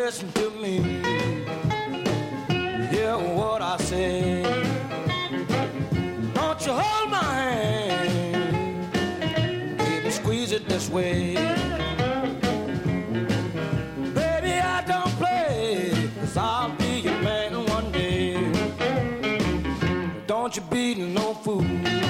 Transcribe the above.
listen to me. Hear what I say. Don't you hold my hand, baby, squeeze it this way. Baby, I don't play, 'cause I'll be your man one day. Don't you be no fool.